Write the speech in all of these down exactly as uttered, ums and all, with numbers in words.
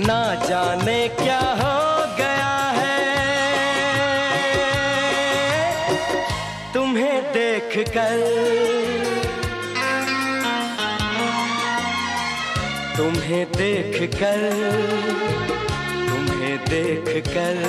ना जाने क्या हो गया है तुम्हें देख कर, तुम्हें देख कर, तुम्हें देख कर।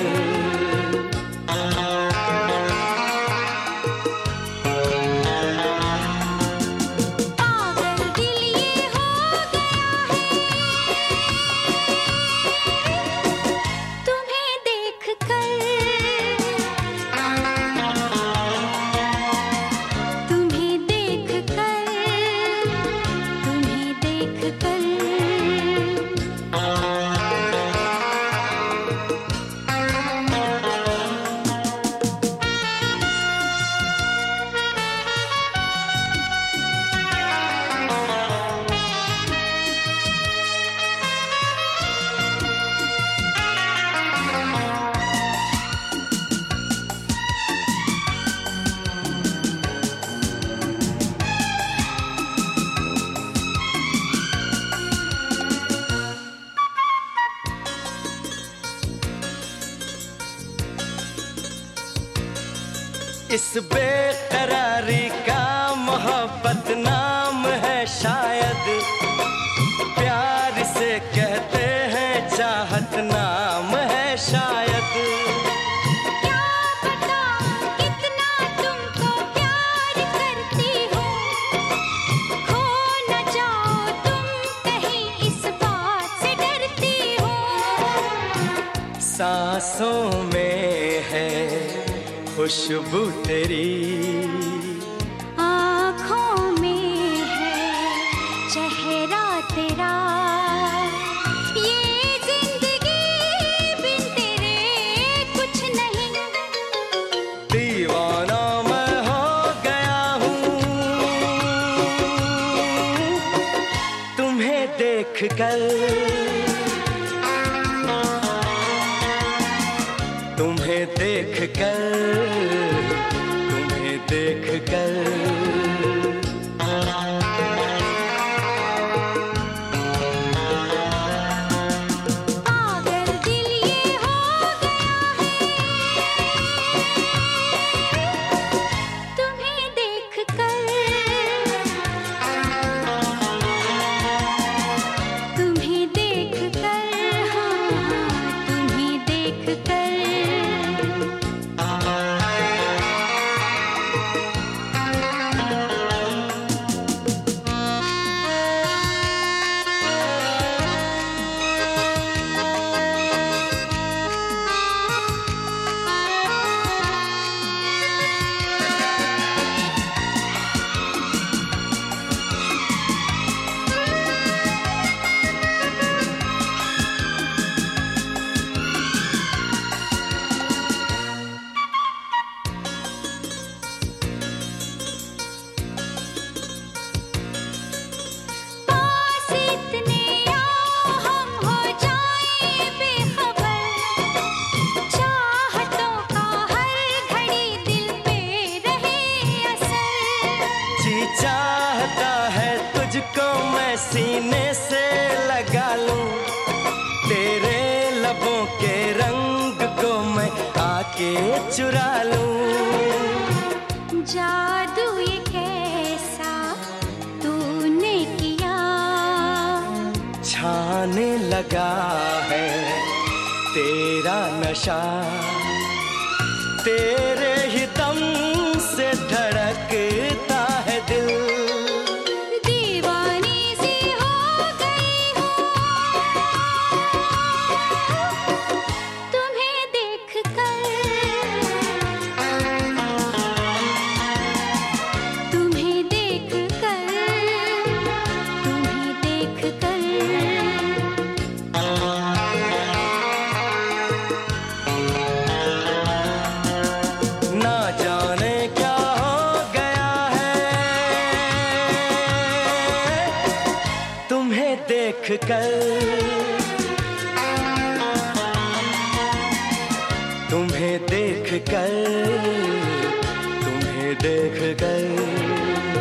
इस बेकरारी का मोहब्बत नाम है शायद, प्यार से कहते हैं चाहत नाम है शायद। क्या पता कितना तुमको प्यार करती हो, खो न जाओ तुम कहीं इस बात से डरती हो। सांसों में है खुशबू तेरी, आँखों में है चेहरा तेरा, ये जिंदगी बिन तेरे कुछ नहीं। दीवाना मैं हो गया हूँ तुम्हें देख कर, तुम्हें देख कर, तुम्हें देख कर। पागल दिल ये हो गया है तुम्हें देख कर, तुम्हें देख कर, हाँ तुम्हें देख कर। चाहता है तुझको मैं सीने से लगा लूं, तेरे लबों के रंग को मैं आके चुरा लूं। जादू ये कैसा तूने किया, छाने लगा है तेरा नशा, तेरे ही दम से धड़कता है दिल। दीवानी सी हो गई हूँ तुम्हें देख कर, तुम्हें देख कर, तुम्हें देख कर। ना जाने क्या हो गया है तुम्हें देख कर, तुम्हें देख कर, तुम्हें देख कर।